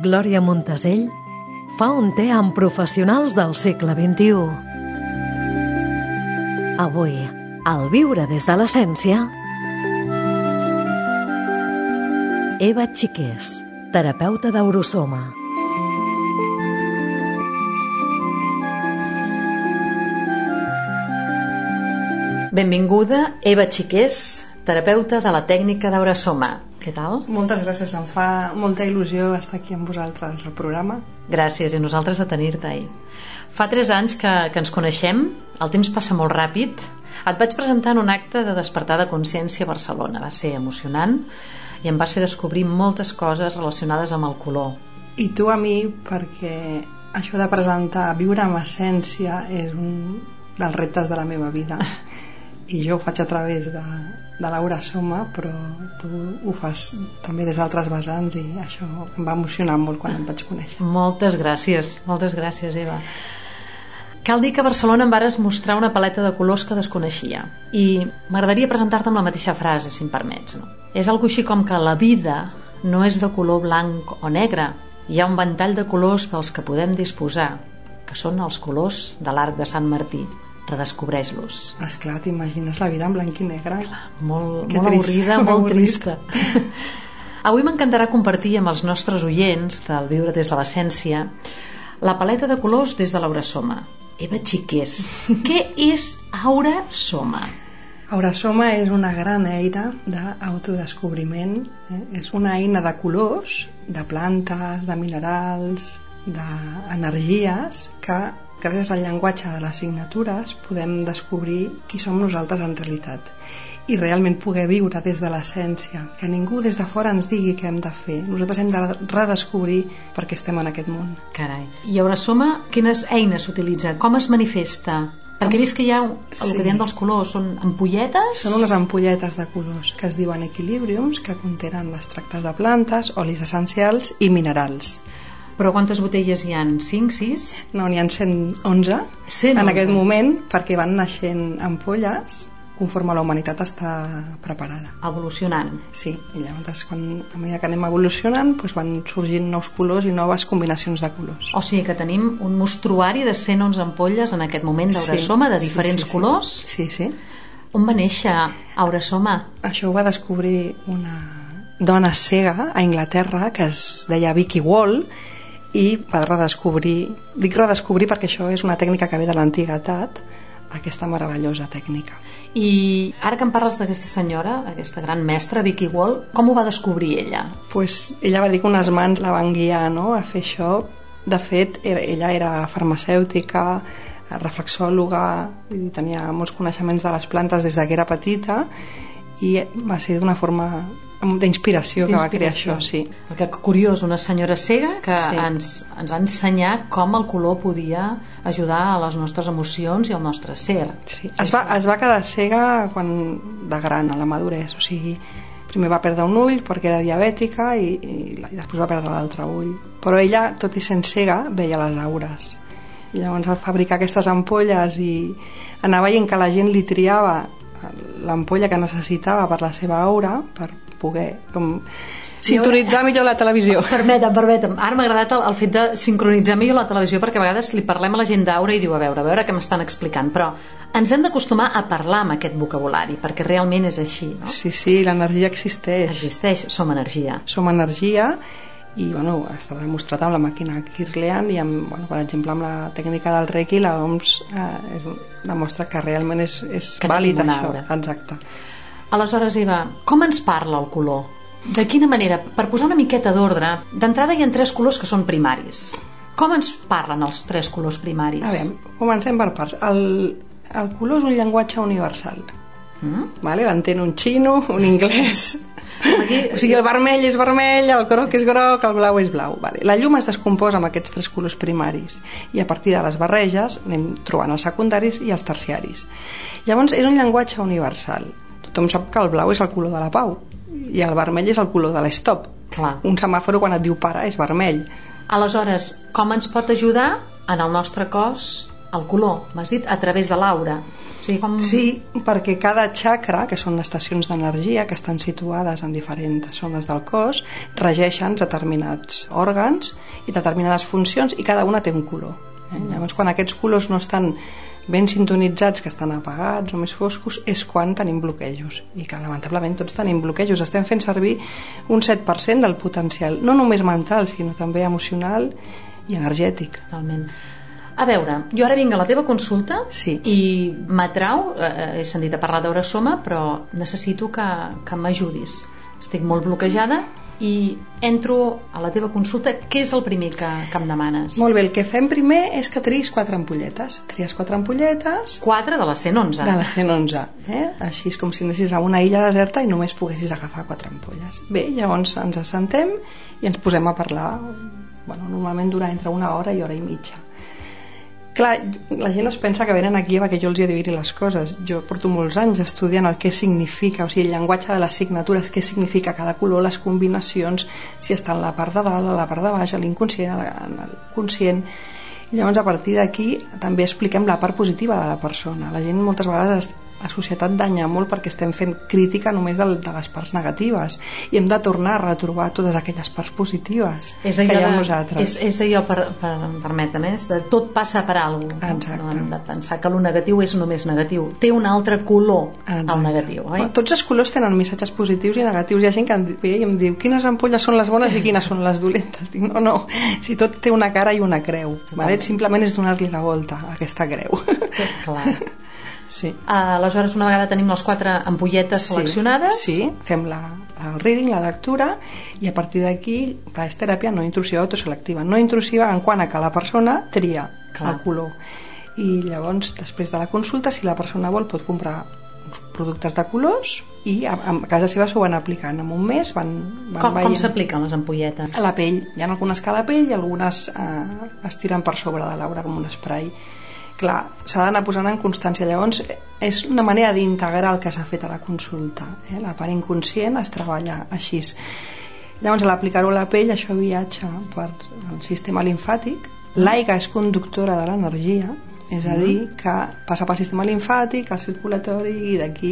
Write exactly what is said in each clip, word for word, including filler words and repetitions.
Glòria Montesell fa un te amb professionals del segle vint-i-u. Avui, al Viure des de l'Essència, Eva Xiqués, terapeuta d'Aurosoma. Benvinguda, Eva Xiqués, terapeuta de la tècnica d'Aurosoma. Què tal? Moltes gràcies, em fa molta il·lusió estar aquí amb vosaltres al programa. Gràcies, i nosaltres de tenir-te ahir. Fa tres anys que, que ens coneixem, el temps passa molt ràpid. Et vaig presentar en un acte de despertar de consciència a Barcelona. Va ser emocionant i em vas fer descobrir moltes coses relacionades amb el color. I tu a mi, perquè això de presentar Viure amb Essència és un dels reptes de la meva vida. I jo ho faig a través de, de l'Aurosoma, però tu ho fas també des d'altres vessants i això em va emocionar molt quan em vaig conèixer. Moltes gràcies, moltes gràcies, Eva. Cal dir que a Barcelona em vares mostrar una paleta de colors que desconeixia i m'agradaria presentar-te amb la mateixa frase, si em permets. No? És algo així com que la vida no és de color blanc o negre. Hi ha un ventall de colors dels que podem disposar, que són els colors de l'Arc de Sant Martí. Redescobreix-los. Esclar, t'imagines la vida en blanc i negre? Clar, molt, molt avorrida, molt trista. Avui m'encantarà compartir amb els nostres oients del Viure des de l'Essència la paleta de colors des de l'Aurosoma. Eva Xiqués, què és Aurosoma? Aurosoma és una gran eina d'autodescobriment. Eh? És una eina de colors, de plantes, de minerals, d'energies que gràcies al llenguatge de les signatures podem descobrir qui som nosaltres en realitat i realment poder viure des de l'essència, que ningú des de fora ens digui què hem de fer. Nosaltres hem de redescobrir per què estem en aquest món. Carai. I Aurosoma, quines eines s'utilitza? Com es manifesta? Perquè he vist que hi ha el sí. que diem dels colors, són ampolletes? Són unes ampolletes de colors que es diuen equilibriums, que contenen extractes de plantes, olis essencials i minerals. Però quantes botelles hi ha? cinc, sis? No, n'hi ha cent onze en aquest moment, perquè van naixent ampolles conforme la humanitat està preparada. Evolucionant. Sí, i llavors quan, a mesura que anem evolucionant doncs van sorgint nous colors i noves combinacions de colors. O sigui que tenim un mostruari de cent onze ampolles en aquest moment d'Aurosoma, de diferents sí, sí, sí. colors. Sí, sí. On va néixer Aurosoma? Això ho va descobrir una dona cega a Anglaterra que es deia Vicky Wall i va redescobrir, dic redescobrir perquè això és una tècnica que ve de l'antiguitat, aquesta meravellosa tècnica. I ara que em parles d'aquesta senyora, aquesta gran mestra, Vicky Wall, com ho va descobrir ella? Pues ella va dir que unes mans la van guiar, no?, a fer això. De fet, era, ella era farmacèutica, reflexòloga, i tenia molts coneixements de les plantes des que era petita, i va ser d'una forma d'inspiració que va crear això, sí. Perquè curiós, una senyora cega que sí. ens, ens va ensenyar com el color podia ajudar a les nostres emocions i al nostre ser. Sí. Es, va, es va quedar cega quan, de gran, a la maduresa, o sigui, primer va perdre un ull perquè era diabètica i, i, i després va perdre l'altre ull. Però ella, tot i sent cega, veia les aures. I llavors al fabricar aquestes ampolles i anar veient que la gent li triava l'ampolla que necessitava per la seva aura, per poder com sintonitzar millor la televisió. Permetem, permetem. Ara m'ha agradat el, el fet de sincronitzar millor la televisió, perquè a vegades li parlem a la gent d'aura i diu, a veure, a veure què m'estan explicant, però ens hem d'acostumar a parlar amb aquest vocabulari, perquè realment és així, no? Sí, sí, l'energia existeix. Existeix, som energia. Som energia i, bueno, està demostrat amb la màquina Kirlian i, amb, bueno, per exemple, amb la tècnica del Reiki, la O M S eh, és, demostra que realment és, és vàlid això. Exacte. Aleshores, Eva, com ens parla el color? De quina manera? Per posar una miqueta d'ordre, d'entrada hi ha tres colors que són primaris. Com ens parlen els tres colors primaris? A veure, comencem per parts. El, el color és un llenguatge universal. Mm? Vale? L'entén un xino, un anglès. Aquí, o sigui, el vermell és vermell, el groc és groc, el blau és blau. Vale. La llum es descomposa amb aquests tres colors primaris i a partir de les barreges anem trobant els secundaris i els terciaris. Llavors és un llenguatge universal. Tothom sap que el blau és el color de la pau i el vermell és el color de l'stop. Clar. Un semàforo quan et diu para és vermell. Aleshores, com ens pot ajudar en el nostre cos el color, m'has dit, a través de l'aura. O sigui, com... Sí, perquè cada chakra, que són estacions d'energia que estan situades en diferents zones del cos, regeixen determinats òrgans i determinades funcions i cada una té un color. Eh? Llavors, quan aquests colors no estan ben sintonitzats, que estan apagats o més foscos, és quan tenim bloquejos, i que lamentablement tots tenim bloquejos. Estem fent servir un set per cent del potencial, no només mental, sinó també emocional i energètic. Totalment. A veure, jo ara vinc a la teva consulta, sí. I m'atrau, eh, he sentit a parlar d'Aurasoma, però necessito que, que m'ajudis. Estic molt bloquejada i entro a la teva consulta. Què és el primer que, que em demanes? Molt bé, el que fem primer és que triïs quatre ampolletes. Tries quatre ampolletes. Quatre de les cent onze. De les cent onze. Eh? Així és com si anessis a una illa deserta i només poguessis agafar quatre ampolles. Bé, llavors ens assentem i ens posem a parlar. Bueno, normalment dura entre una hora i hora i mitja. Clar, la gent es pensa que venen aquí perquè jo els he de dir les coses. Jo porto molts anys estudiant el que significa, o sigui, el llenguatge de les signatures, què significa cada color, les combinacions, si està en la part de dalt, a la part de baix, a l'inconscient, en el conscient. I llavors, a partir d'aquí, també expliquem la part positiva de la persona. La gent moltes vegades, la societat danya molt perquè estem fent crítica només de, de les parts negatives, i hem de tornar a retrobar totes aquelles parts positives que hi ha en nosaltres. És, és allò, per, per, permetem, és de tot passa per alguna cosa. Exacte. No hem de pensar que el negatiu és només negatiu. Té un altre color. Exacte. El negatiu, oi? Bueno, tots els colors tenen missatges positius i negatius. Hi ha gent que em, ve i em diu, quines ampolles són les bones i quines són les dolentes? Dic, no, no, si tot té una cara i una creu, vale? Simplement és donar-li la volta a aquesta creu. Clar. Sí. Uh, aleshores, una vegada tenim les quatre ampolletes sí, seleccionades, sí, fem la, el reading, la lectura, i a partir d'aquí, clar, és teràpia no intrusiva, autoselectiva. No intrusiva en quant a que la persona tria clar. El color. I llavors, després de la consulta, si la persona vol, pot comprar uns productes de colors i a, a casa seva s'ho van aplicant. En un mes van, van com, veient. Com s'apliquen les ampolletes? A la pell. Hi ha algunes que a la pell i algunes eh, es tiren per sobre de l'aura com un spray. Clar, s'ha d'anar posant en constància. Llavors és una manera d'integrar el que s'ha fet a la consulta, eh? La part inconscient es treballa així. Llavors, a l'aplicar-ho a la pell, això viatja per el sistema limfàtic. L'aigua és conductora de l'energia, és a dir, que passa pel sistema limfàtic, al circulatori, i d'aquí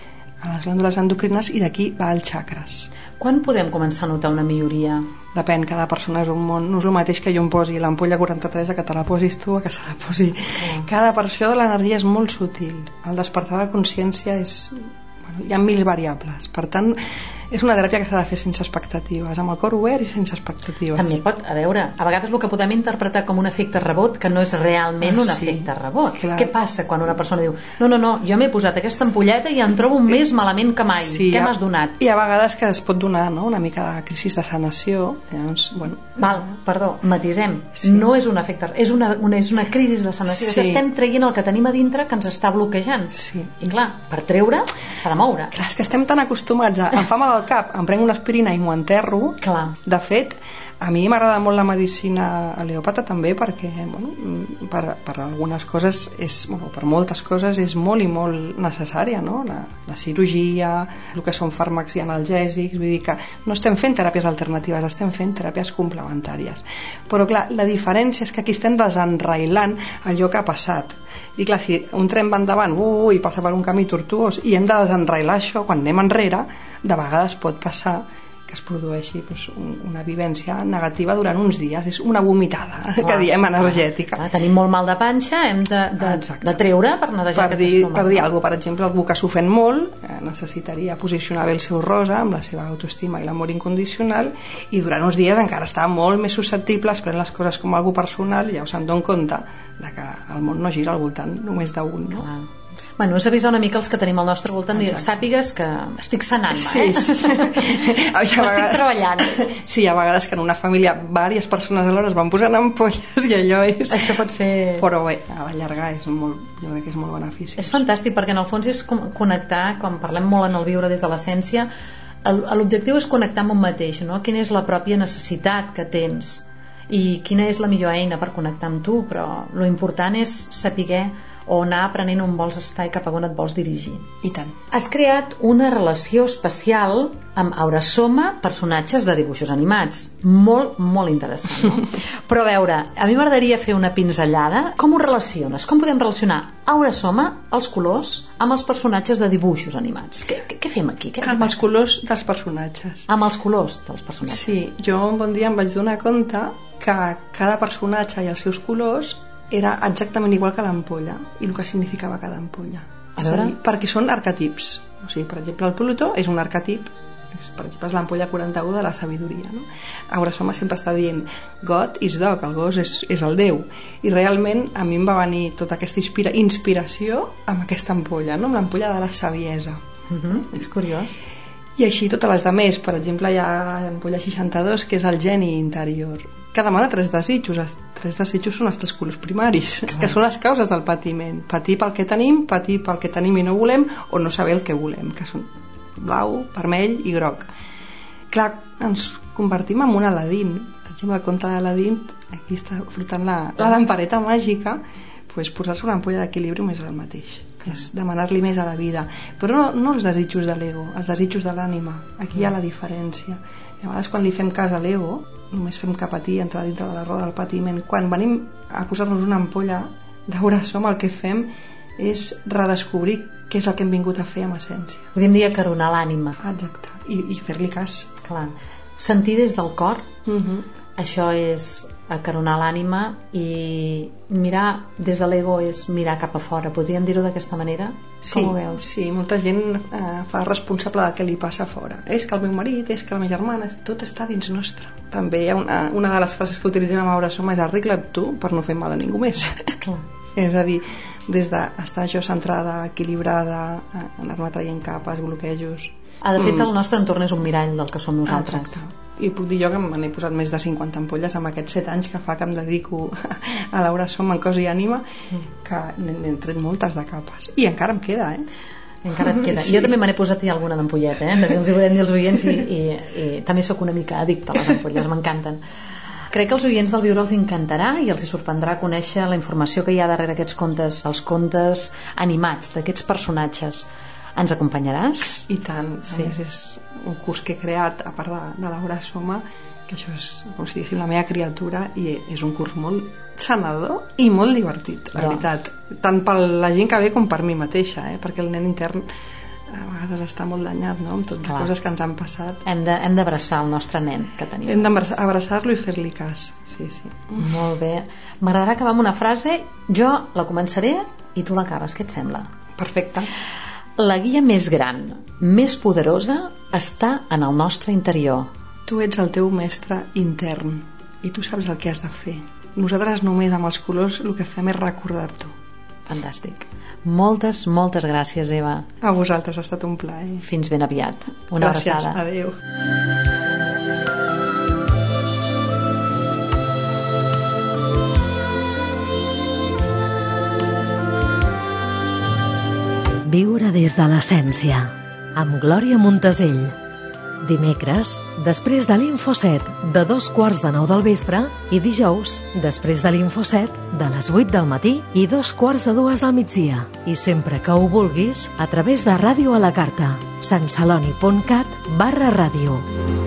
a les glàndules endocrines, i d'aquí va als xacres. Quan podem començar a notar una milloria? Depèn, cada persona és un món. No és el mateix que jo em posi l'ampolla quaranta-tres a que te la posis tu, a que se la posi. Oh. Cada persona, l'energia és molt sutil. El despertar de consciència és... Bueno, hi ha mil variables. Per tant, és una teràpia que s'ha de fer sense expectatives, amb el cor obert i sense expectatives. També pot, a veure, a vegades el que podem interpretar com un efecte rebot, que no és realment ah, un sí, efecte rebot. Clar. Què passa quan una persona diu, no, no, no, jo m'he posat aquesta ampolleta i em trobo més malament que mai, sí, què m'has donat? I a vegades que es pot donar, no?, una mica de crisi de sanació. Llavors, bueno... Val, perdó, matisem, sí. No és un efecte, és una, una, és una crisi de sanació, sí. Estem traient el que tenim a dintre que ens està bloquejant. Sí. I clar, per treure s'ha de moure. Clar, és que estem tan acostumats a... Em fa mal al cap, em prenc una aspirina i m'ho enterro. Clar. De fet, a mi m'agrada molt la medicina aleòpata també perquè, bueno, per, per algunes coses és, bueno, per moltes coses és molt i molt necessària, no? La, la cirurgia, el que són fàrmacs i analgèsics, vull dir que no estem fent teràpies alternatives, estem fent teràpies complementàries. Però clar, la diferència és que aquí estem desenrailant allò que ha passat. I clar, si un tren va endavant uh, i passa per un camí tortuós i hem de desenrailar això, quan anem enrere, de vegades pot passar que es produeixi doncs, una vivència negativa durant uns dies, és una vomitada, clar, que diem energètica. Clar, tenim molt mal de panxa, hem de, de, de treure per netejar per aquest dir, estómac. Per dir alguna cosa, per exemple, algú que s'ofèn molt eh, necessitaria posicionar bé el seu rosa amb la seva autoestima i l'amor incondicional, i durant uns dies encara està molt més susceptible, es pren les coses com algo personal, ja us en dono compte de que el món no gira al voltant només d'un, no? Clar. Bueno, és avisar una mica els que tenim al nostre voltant i sàpigues que estic sanant-me, sí, eh? Sí. Estic vegades... treballant. Sí, hi ha vegades que en una família diverses persones alhora es van posant ampolles i allò és... Això pot ser... Però bé, a la llarga és molt, jo crec que és molt benefici. És fantàstic perquè en el fons és connectar, quan parlem molt en el viure des de l'essència, l'objectiu és connectar amb un mateix, no? Quina és la pròpia necessitat que tens i quina és la millor eina per connectar amb tu, però lo important és saber o anar aprenent on vols estar i cap a on et vols dirigir. I tant. Has creat una relació especial amb Aurasoma, personatges de dibuixos animats. Molt, molt interessant, no? Però a veure, a mi m'agradaria fer una pinzellada. Com ho relaciones? Com podem relacionar Aurasoma, els colors, amb els personatges de dibuixos animats? Què, què, què fem aquí? Què, amb els colors dels personatges. Amb els colors dels personatges. Sí, jo un bon dia em vaig donar compte que cada personatge i els seus colors era exactament igual que l'ampolla i el que significava cada ampolla. A És a veure? dir, perquè són arquetips. O sigui, per exemple, el Plutó és un arquetip, per exemple, és l'ampolla quaranta-u de la sabidoria, no? Aurasoma sempre està dient God is dog, el gos és, és el déu, i realment a mi em va venir tota aquesta inspira, inspiració amb aquesta ampolla, no? Amb l'ampolla de la saviesa. Uh-huh. És curiós. I així totes les de més. Per exemple, hi ha l'ampolla seixanta-dos, que és el geni interior, que demana tres desitjos. Els tres desitjos són els tres colors primaris, clar, que són les causes del patiment. Patir pel que tenim, patir pel que tenim i no volem, o no saber el que volem, que són blau, vermell i groc. Clar, ens convertim en un Aladín. Per exemple, el conte d'Aladín, aquí està flotant la, la lampareta màgica, pues posar-se una ampolla d'equilibri més el mateix. És demanar-li més a la vida, però no, no els desitjos de l'ego, els desitjos de l'ànima. Aquí hi ha la diferència. I a vegades quan li fem cas a l'ego només fem que patir, entrar dintre de la roda del patiment. Quan venim a posar-nos una ampolla d'Aurasoma, el que fem és redescobrir què és el que hem vingut a fer amb essència. Podríem dir acaronar l'ànima. Exacte, i, i fer-li cas. Clar. Sentir des del cor, Uh-huh. això és acaronar l'ànima, i mirar des de l'ego és mirar cap a fora. Podríem dir-ho d'aquesta manera? Sí, com ho veus? sí, molta gent eh, fa responsable del que li passa a fora. És que el meu marit, és que la meva germana, tot està dins nostre. També hi ha una, una de les frases que utilitzem amb Aurasoma és arregla't tu per no fer mal a ningú més. Clar. És a dir, des d'estar jo centrada, equilibrada, anar-me traient capes, bloquejos. Ah, de fet, Mm. el nostre entorn és un mirall del que som nosaltres. Exacte. I puc dir jo que me n'he posat més de cinquanta ampolles amb aquests set anys que fa que em dedico a l'Aurasoma en cos i ànima, que n'he tret moltes de capes. I encara em queda, eh? Encara et queda. Sí. Jo també me n'he posat alguna d'ampolleta, eh? Els hi podem dir als oients, i, i, i també sóc una mica addicta a les ampolles, m'encanten. Crec que als oients del Viure els encantarà i els hi sorprendrà conèixer la informació que hi ha darrere aquests contes, els contes animats d'aquests personatges. Ens acompanyaràs? I tant. Sí. A més, és un curs que he creat a part de, de l'Aurasoma, que això és, com si diguéssim, la meva criatura, i és un curs molt sanador i molt divertit, la Doncs. veritat. Tant per la gent que ve com per mi mateixa, eh? Perquè el nen intern a vegades està molt danyat, no?, amb totes les Clar. coses que ens han passat. Hem de, hem d'abraçar el nostre nen que tenim. Hem d'abraçar-lo i fer-li cas. Sí, sí. Molt bé. M'agradarà acabar amb una frase. Jo la començaré i tu l'acabes. Què et sembla? Perfecte. La guia més gran, més poderosa, està en el nostre interior. Tu ets el teu mestre intern i tu saps el que has de fer. Nosaltres només amb els colors el que fem és recordar-t'ho. Fantàstic. Moltes, moltes gràcies, Eva. A vosaltres, ha estat un plaer. Fins ben aviat. Una Gràcies, abraçada. adéu. Viure des de l'essència, amb Glòria Montesell. Dimecres, després de l'Infoset, de dos quarts de nou del vespre, i dijous, després de l'Infoset, de les vuit del matí i dos quarts de dues del migdia. I sempre que ho vulguis, a través de Ràdio a la Carta, santceloni punt cat barra ràdio.